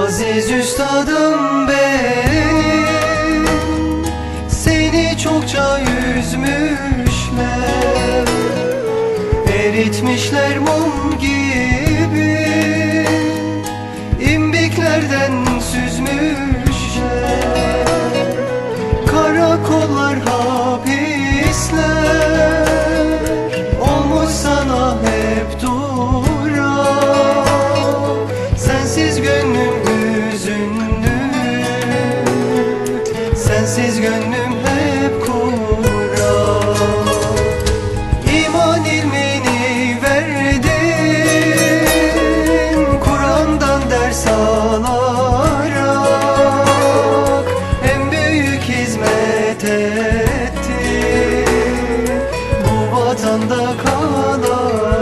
Aziz üstadım benim, seni çokça üzmüşler, eritmişler mum gibi, imbiklerden süzmüşler. Karakollar, hapisler olmuş sana hep durak. Sensiz gönlüm hüzünlü, sensiz gönlüm hep kurak. İman ilmini verdin, Kur'an'dan ders alarak en büyük hizmet ettin bu vatanda kalarak.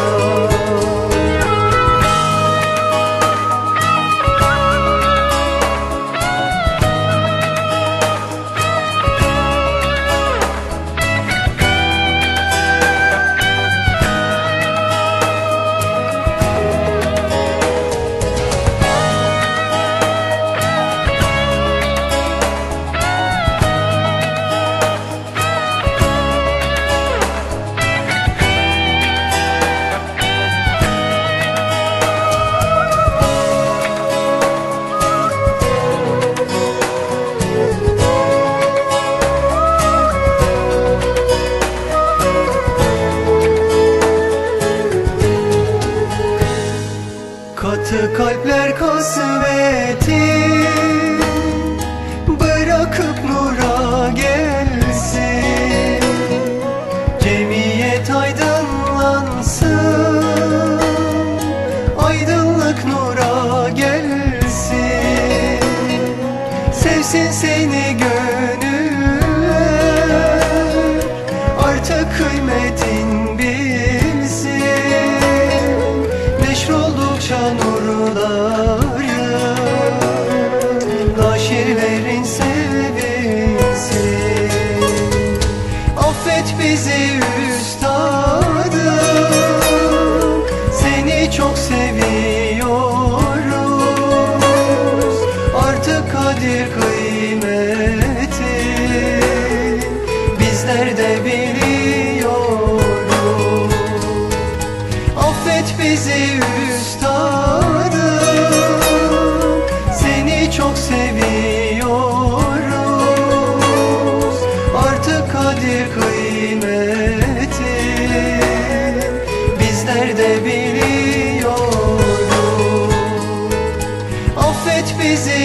Katı kalpler kasveti bırakıp nura gelsin, cemiyet aydınlansın, aydınlık nura gelsin. Sevsin seni gönüller, artık kıymetin bilsin. Neşroldukça nurların, naşirlerin sevinsin. Affet bizi üstadım, seni çok seviyoruz. Artık kadir kıymeti bizler de biliyoruz. Affet bizi üstadım, seni çok seviyoruz. Artık kadir kıymeti bizler de biliyoruz. Affet bizi